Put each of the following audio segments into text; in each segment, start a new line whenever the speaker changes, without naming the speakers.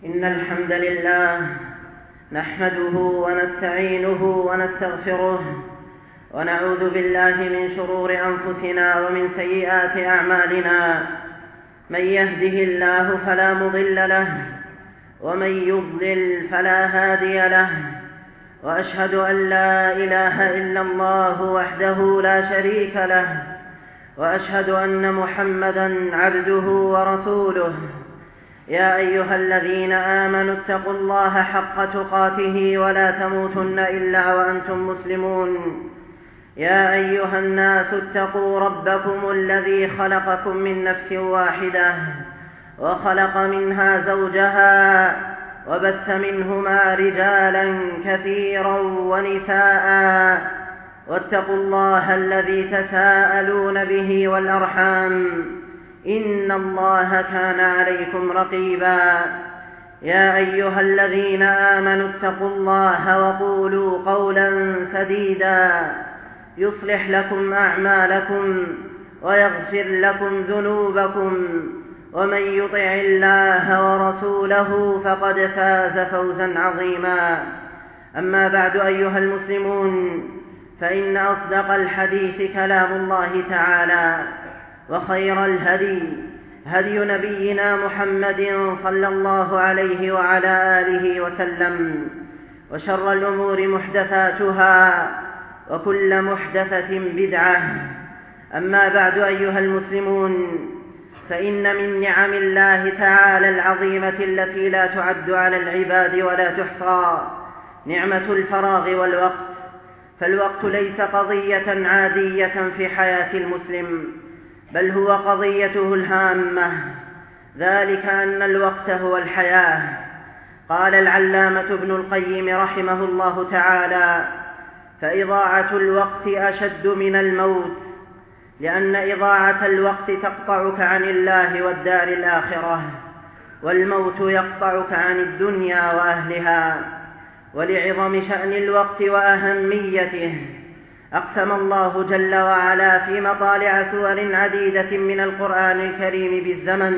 إن الحمد لله نحمده ونستعينه ونستغفره ونعوذ بالله من شرور أنفسنا ومن سيئات أعمالنا. من يهده الله فلا مضل له ومن يضلل فلا هادي له، وأشهد أن لا إله إلا الله وحده لا شريك له، وأشهد أن محمدًا عبده ورسوله. يا أيها الذين آمنوا اتقوا الله حق تقاته ولا تموتن إلا وأنتم مسلمون. يا أيها الناس اتقوا ربكم الذي خلقكم من نفس واحدة وخلق منها زوجها وبث منهما رجالا كثيرا ونساء، واتقوا الله الذي تساءلون به والأرحام، إن الله كان عليكم رقيبا. يا أيها الذين آمنوا اتقوا الله وقولوا قولا سديدا يصلح لكم أعمالكم ويغفر لكم ذنوبكم، ومن يطع الله ورسوله فقد فاز فوزا عظيما. أما بعد، أيها المسلمون، فإن أصدق الحديث كلام الله تعالى، وخير الهدي هدي نبينا محمد صلى الله عليه وعلى آله وسلم، وشر الأمور محدثاتها، وكل محدثة بدعة. أما بعد، أيها المسلمون، فإن من نعم الله تعالى العظيمة التي لا تعد على العباد ولا تحصى نعمة الفراغ والوقت. فالوقت ليس قضية عادية في حياة المسلم، بل هو قضيته الهامة، ذلك أن الوقت هو الحياة. قال العلامة ابن القيم رحمه الله تعالى: فإضاعة الوقت أشد من الموت، لأن إضاعة الوقت تقطعك عن الله والدار الآخرة، والموت يقطعك عن الدنيا وأهلها. ولعظم شأن الوقت وأهميته أقسم الله جل وعلا في مطالع سور عديدة من القرآن الكريم بالزمن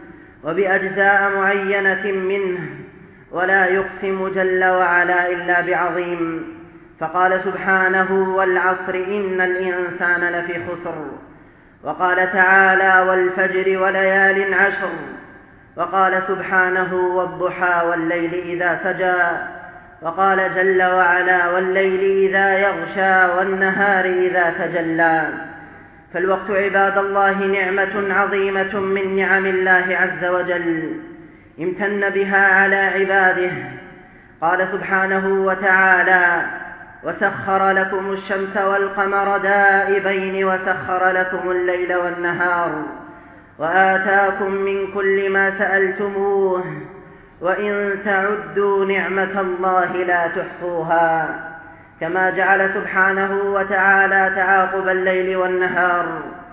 وبأجزاء معينة منه، ولا يقسم جل وعلا إلا بعظيم. فقال سبحانه: والعصر إن الإنسان لفي خسر. وقال تعالى: والفجر وليال عشر. وقال سبحانه: والضحى والليل إذا سجى. وقال جل وعلا: والليل إذا يغشى والنهار إذا تجلى. فالوقت عباد الله نعمة عظيمة من نعم الله عز وجل امتن بها على عباده. قال سبحانه وتعالى: وسخر لكم الشمس والقمر دائبين وسخر لكم الليل والنهار وآتاكم من كل ما سألتموه وإن تعدوا نعمة الله لا تحصوها. كما جعل سبحانه وتعالى تعاقب الليل والنهار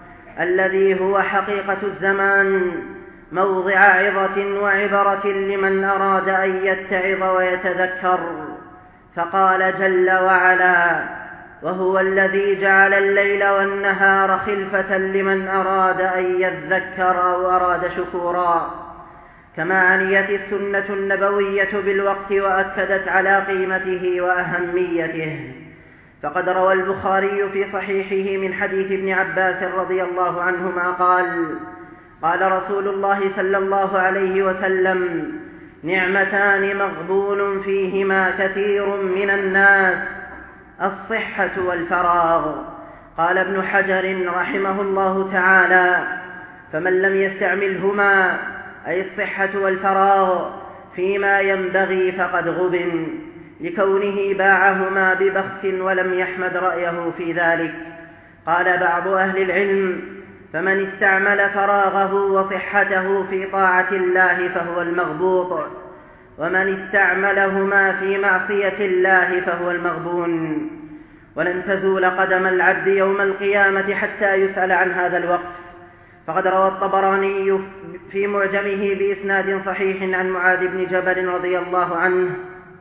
الذي هو حقيقة الزمان موضع عظة وعبرة لمن أراد أن يتعظ ويتذكر. فقال جل وعلا: وهو الذي جعل الليل والنهار خلفة لمن أراد أن يذكر أو أراد شكورا. كما عنيت السنة النبوية بالوقت وأكدت على قيمته وأهميته. فقد روى البخاري في صحيحه من حديث ابن عباس رضي الله عنهما قال: قال رسول الله صلى الله عليه وسلم: نعمتان مغبون فيهما كثير من الناس، الصحة والفراغ. قال ابن حجر رحمه الله تعالى: فمن لم يستعملهما، أي الصحة والفراغ، فيما ينبغي فقد غبن، لكونه باعهما ببخس ولم يحمد رأيه في ذلك. قال بعض أهل العلم: فمن استعمل فراغه وصحته في طاعة الله فهو المغبوط، ومن استعملهما في معصية الله فهو المغبون. ولن تزول قدم العبد يوم القيامة حتى يسأل عن هذا الوقت. فقد روى الطبراني في معجمه بإسناد صحيح عن معاذ بن جبل رضي الله عنه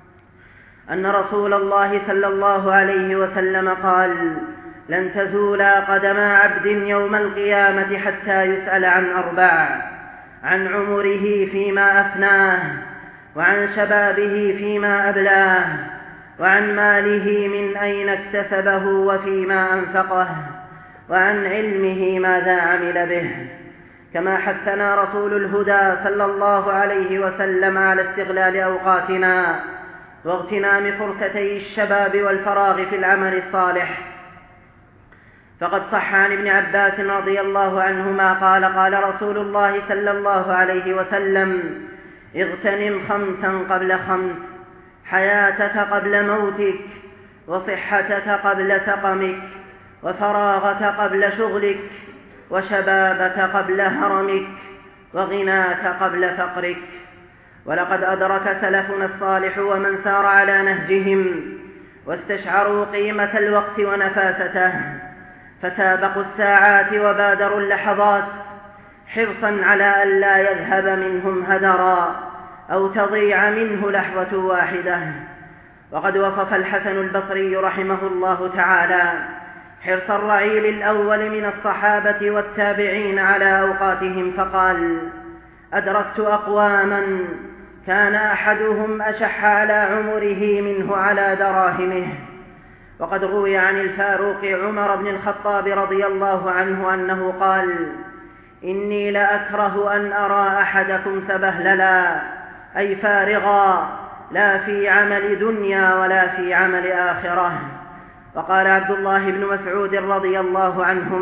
أن رسول الله صلى الله عليه وسلم قال: لن تزولا قدم عبد يوم القيامة حتى يسأل عن 4: عن عمره فيما أفناه، وعن شبابه فيما أبلاه، وعن ماله من أين اكتسبه وفيما أنفقه، وعن علمه ماذا عمل به. كما حثنا رسول الهدى صلى الله عليه وسلم على استغلال أوقاتنا واغتنام فرصتي الشباب والفراغ في العمل الصالح. فقد صح عن ابن عباس رضي الله عنهما قال: قال رسول الله صلى الله عليه وسلم: اغتنم 5 قبل 5، حياتك قبل موتك، وصحتك قبل سقمك، وفراغك قبل شغلك، وشبابك قبل هرمك، وغناك قبل فقرك. ولقد أدرك سلفنا الصالح ومن سار على نهجهم واستشعروا قيمة الوقت ونفاسته، فسابقوا الساعات وبادروا اللحظات حرصا على أن لا يذهب منهم هدرا أو تضيع منه لحظة واحدة. وقد وصف الحسن البصري رحمه الله تعالى حرص الرعيل الأول من الصحابة والتابعين على أوقاتهم فقال: أدركت أقواما كان أحدهم أشح على عمره منه على دراهمه. وقد روي عن الفاروق عمر بن الخطاب رضي الله عنه أنه قال: إني لأكره أن أرى أحدكم سبهللا، أي فارغا، لا في عمل دنيا ولا في عمل آخرة. وقال عبد الله بن مسعود رضي الله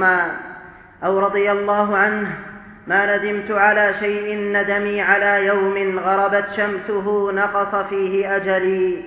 عنه: ما ندمت على شيء ندمي على يوم غربت شمسه نقص فيه أجلي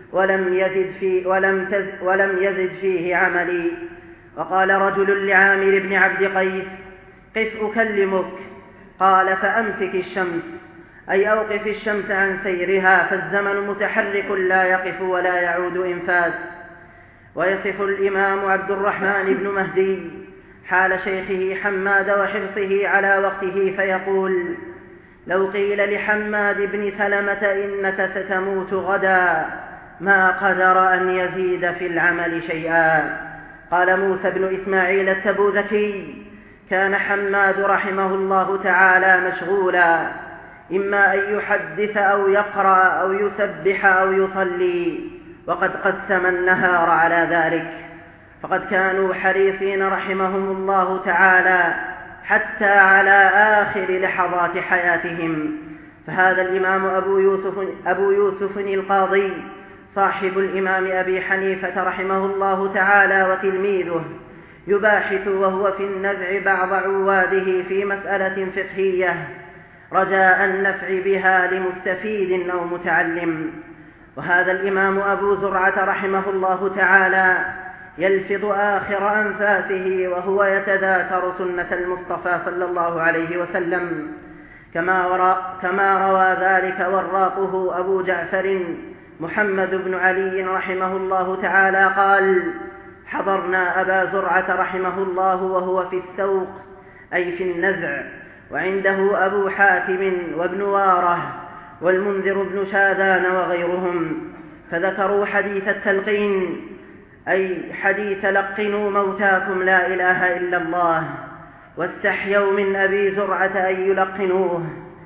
ولم يزد فيه عملي. وقال رجل لعامر بن عبد قيس: قف أكلمك. قال: فأمسك الشمس، أي أوقف الشمس عن سيرها، فالزمن متحرك لا يقف ولا يعود إنفاذ. ويصف الإمام عبد الرحمن بن مهدي حال شيخه حماد وحرصه على وقته فيقول: لو قيل لحماد بن سلمة إنك ستموت غدا ما قدر أن يزيد في العمل شيئا. قال موسى بن إسماعيل التبوذكي: كان حماد رحمه الله تعالى مشغولا، إما أن يحدث أو يقرأ أو يسبح أو يصلي، وقد قسم النهار على ذلك. فقد كانوا حريصين رحمهم الله تعالى حتى على آخر لحظات حياتهم. فهذا الإمام أبو يوسف القاضي صاحب الإمام أبي حنيفة رحمه الله تعالى وتلميذه يباحث وهو في النزع بعض عواده في مسألة فقهية رجاء النفع بها لمستفيد أو متعلم. وهذا الإمام أبو زرعة رحمه الله تعالى يلفظ آخر أنفاسه وهو يتذاكر سنة المصطفى صلى الله عليه وسلم، كما روى ذلك وراقه أبو جعفر محمد بن علي رحمه الله تعالى قال: حضرنا أبا زرعة رحمه الله وهو في السوق، أي في النزع، وعنده أبو حاتم وابن واره والمنذر بن شاذان وغيرهم، فذكروا حديث التلقين، أي حديث لقنوا موتاكم لا إله إلا الله، واستحيوا من أبي زرعة أن يلقنوه،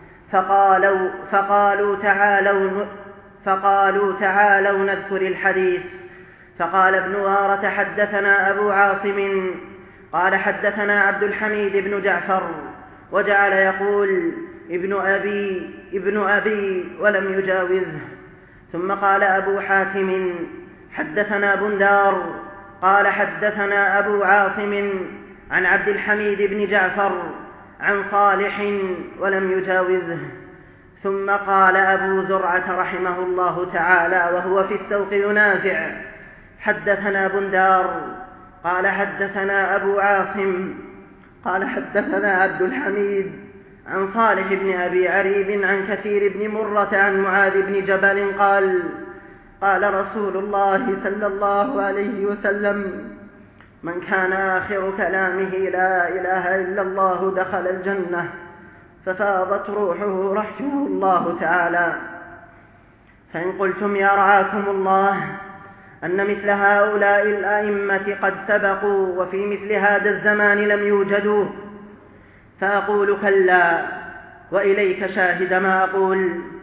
فقالوا تعالوا نذكر الحديث. فقال ابن وارة: حدثنا أبو عاصم قال حدثنا عبد الحميد بن جعفر، وجعل يقول ابن أبي ولم يجاوزه. ثم قال أبو حاتم: حدثنا بندار قال حدثنا أبو عاصم عن عبد الحميد بن جعفر عن صالح ولم يجاوزه. ثم قال أبو زرعة رحمه الله تعالى وهو في السوق ينازع: حدثنا بندار قال حدثنا أبو عاصم قال حدثنا عبد الحميد عن صالح بن أبي عريب عن كثير بن مرة عن معاذ بن جبل قال: قال رسول الله صلى الله عليه وسلم: من كان آخر كلامه لا إله إلا الله دخل الجنة، ففاضت روحه رحمه الله تعالى. فإن قلتم يا رعاكم الله أن مثل هؤلاء الأئمة قد سبقوا وفي مثل هذا الزمان لم يوجدوا، فأقول: كلا، وإليك شاهد ما أقول.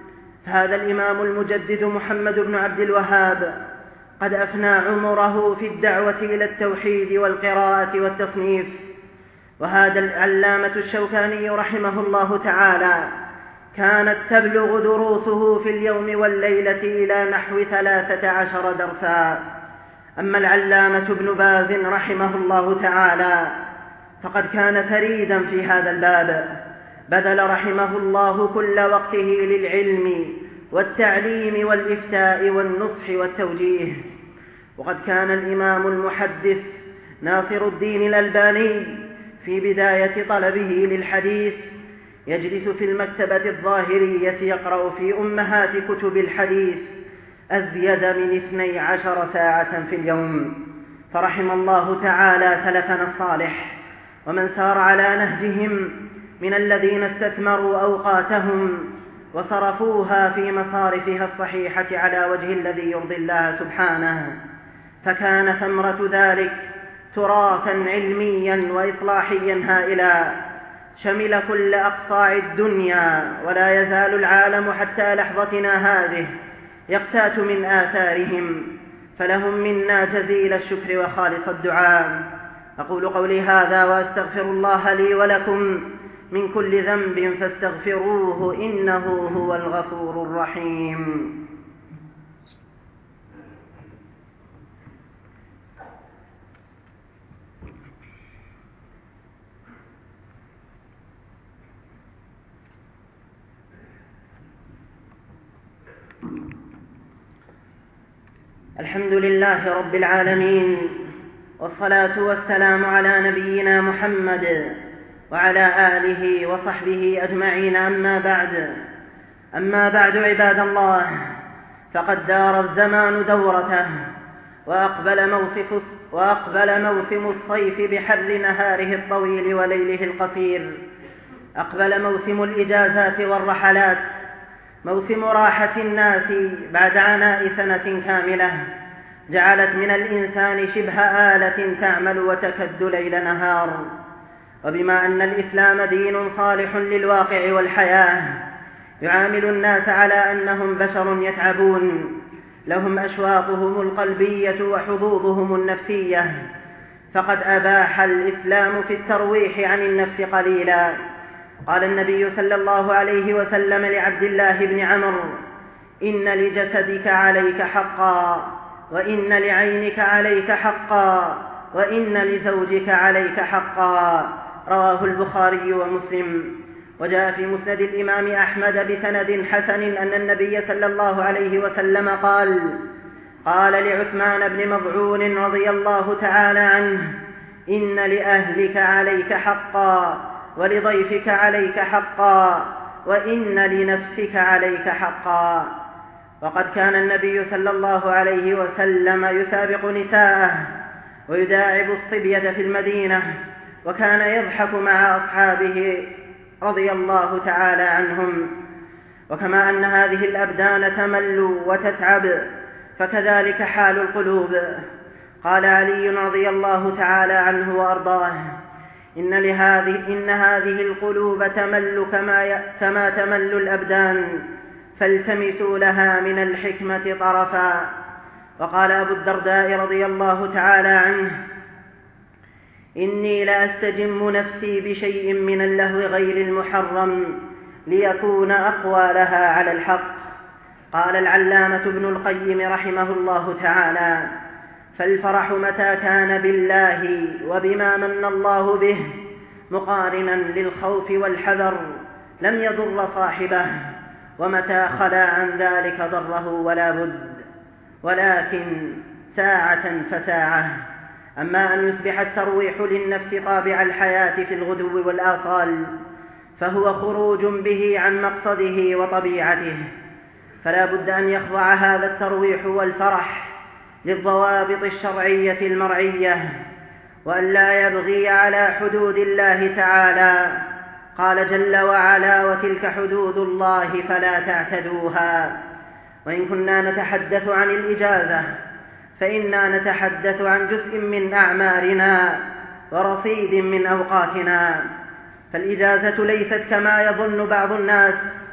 فهذا الإمام المجدد محمد بن عبد الوهاب قد أفنى عمره في الدعوة إلى التوحيد والقراءة والتصنيف. وهذا العلامة الشوكاني رحمه الله تعالى كانت تبلغ دروسه في اليوم والليلة إلى نحو 13 درسا. أما العلامة ابن باز رحمه الله تعالى فقد كان فريدا في هذا الباب، بذل رحمه الله كل وقته للعلم والتعليم والإفتاء والنصح والتوجيه. وقد كان الإمام المحدث ناصر الدين الألباني في بداية طلبه للحديث يجلس في المكتبة الظاهرية يقرأ في أمهات كتب الحديث أزيد من 12 ساعة في اليوم. فرحم الله تعالى سلفنا الصالح ومن سار على نهجهم من الذين استثمروا أوقاتهم وصرفوها في مصارفها الصحيحة على وجه الذي يرضي الله سبحانه، فكان ثمرة ذلك تراثا علميا وإصلاحيا هائلا شمل كل أقطاع الدنيا، ولا يزال العالم حتى لحظتنا هذه يقتات من آثارهم، فلهم منا جزيل الشكر وخالص الدعاء. أقول قولي هذا وأستغفر الله لي ولكم من كل ذنب فاستغفروه إنه هو الغفور الرحيم. الحمد لله رب العالمين، والصلاة والسلام على نبينا محمد وعلى آله وصحبه أجمعين. أما بعد عباد الله، فقد دار الزمان دورته وأقبل موسم الصيف بحر نهاره الطويل وليله القصير. أقبل موسم الإجازات والرحلات، موسم راحة الناس بعد عناء سنة كاملة جعلت من الإنسان شبه آلة تعمل وتكد ليل نهار. وبما أن الإسلام دين صالح للواقع والحياة يعامل الناس على أنهم بشر يتعبون، لهم أشواقهم القلبية وحظوظهم النفسية، فقد أباح الإسلام في الترويح عن النفس قليلا. قال النبي صلى الله عليه وسلم لعبد الله بن عمرو: إن لجسدك عليك حقا، وإن لعينك عليك حقا، وإن لزوجك عليك حقا. رواه البخاري ومسلم. وجاء في مسند الإمام أحمد بسند حسن أن النبي صلى الله عليه وسلم قال لعثمان بن مظعون رضي الله تعالى عنه: إن لأهلك عليك حقا، ولضيفك عليك حقا، وإن لنفسك عليك حقا. وقد كان النبي صلى الله عليه وسلم يسابق نساءه ويداعب الصبية في المدينة، وكان يضحك مع أصحابه رضي الله تعالى عنهم. وكما أن هذه الأبدان تمل وتتعب، فكذلك حال القلوب. قال علي رضي الله تعالى عنه وأرضاه: إن هذه القلوب تمل كما تمل الأبدان، فالتمسوا لها من الحكمة طرفا. وقال أبو الدرداء رضي الله تعالى عنه: إني لأستجم نفسي بشيء من اللهو غير المحرم ليكون أقوى لها على الحق. قال العلامة ابن القيم رحمه الله تعالى: فالفرح متى كان بالله وبما من الله به مقارنا للخوف والحذر لم يضر صاحبه، ومتى خلا عن ذلك ضره ولا بد، ولكن ساعة فساعة. أما أن يصبح الترويح للنفس طابع الحياة في الغدو والآصال فهو خروج به عن مقصده وطبيعته، فلا بد أن يخضع هذا الترويح والفرح للضوابط الشرعية المرعية، وأن لا يبغي على حدود الله تعالى. قال جل وعلا: وتلك حدود الله فلا تعتدوها. وإن كنا نتحدث عن الإجازة فإنا نتحدث عن جزء من أعمارنا ورصيد من أوقاتنا، فالإجازة ليست كما يظن بعض الناس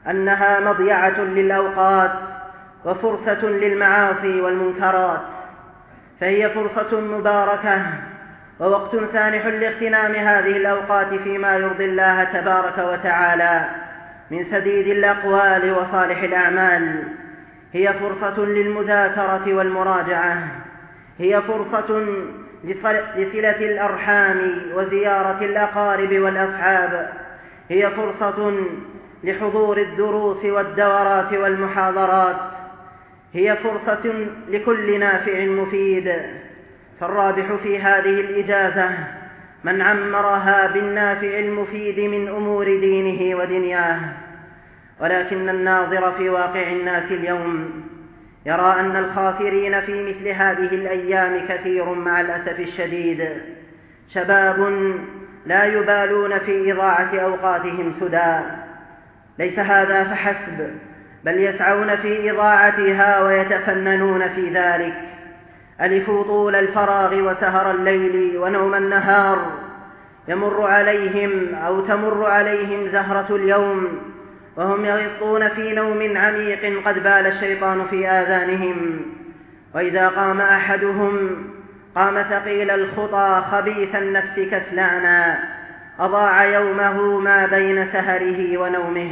أنها مضيعة للأوقات وفرصة للمعاصي والمنكرات، فهي فرصة مباركة ووقت سانح لاغتنام هذه الأوقات فيما يرضي الله تبارك وتعالى من سديد الأقوال وصالح الأعمال. هي فرصة للمذاكرة والمراجعة، هي فرصة لصلة الأرحام وزيارة الأقارب والأصحاب، هي فرصة لحضور الدروس والدورات والمحاضرات، هي فرصة لكل نافع مفيد. فالرابح في هذه الإجازة من عمرها بالنافع المفيد من أمور دينه ودنياه. ولكن الناظر في واقع الناس اليوم يرى أن الخاسرين في مثل هذه الأيام كثير مع الأسف الشديد، شباب لا يبالون في إضاعة أوقاتهم سدى. ليس هذا فحسب، بل يسعون في إضاعتها ويتفننون في ذلك. ألفوا طول الفراغ وسهر الليل ونوم النهار، يمر عليهم أو تمر عليهم زهرة اليوم وهم يغطون في نوم عميق قد بال الشيطان في آذانهم. وإذا قام أحدهم قام ثقيل الخطى خبيث النفس كسلانا، أضاع يومه ما بين سهره ونومه.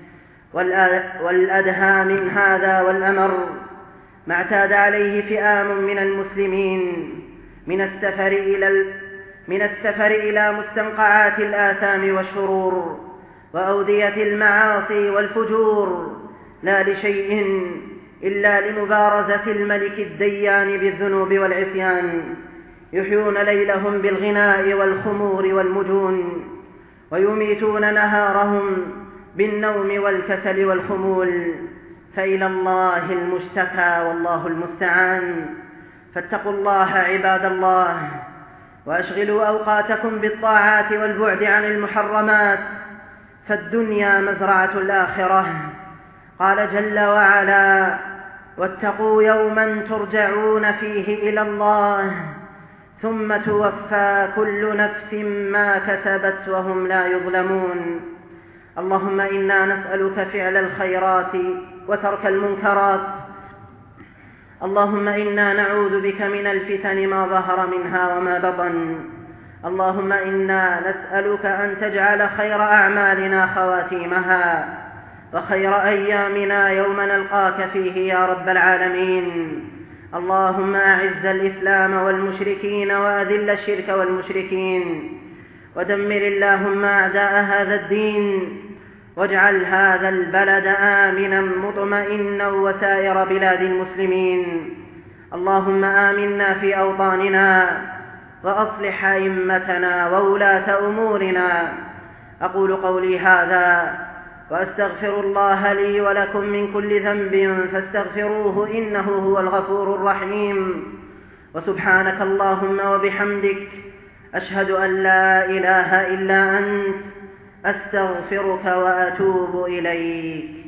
والأدهى من هذا والأمر ما اعتاد عليه فئام من المسلمين من السفر إلى مستنقعات الآثام والشرور وأودية المعاصي والفجور، لا لشيء إلا لمبارزة الملك الديان بالذنوب والعصيان. يحيون ليلهم بالغناء والخمور والمجون، ويميتون نهارهم بالنوم والكسل والخمول. فإلى الله المشتكى والله المستعان. فاتقوا الله عباد الله، وأشغلوا أوقاتكم بالطاعات والبعد عن المحرمات، فالدنيا مزرعة الآخرة. قال جل وعلا: واتقوا يوما ترجعون فيه إلى الله ثم توفى كل نفس ما كسبت وهم لا يظلمون. اللهم إنا نسألك فعل الخيرات وترك المنكرات. اللهم إنا نعوذ بك من الفتن ما ظهر منها وما بطن. اللهم إنا نسألك أن تجعل خير أعمالنا خواتيمها، وخير أيامنا يوم نلقاك فيه يا رب العالمين. اللهم أعز الإسلام والمشركين وأذل الشرك والمشركين، ودمر اللهم أعداء هذا الدين، واجعل هذا البلد آمنا مطمئنا وسائر بلاد المسلمين. اللهم آمنا في أوطاننا، وأصلح أئمتنا وولاة أمورنا. أقول قولي هذا وأستغفر الله لي ولكم من كل ذنب فاستغفروه إنه هو الغفور الرحيم. وسبحانك اللهم وبحمدك، أشهد أن لا إله إلا أنت، أستغفرك وأتوب إليك.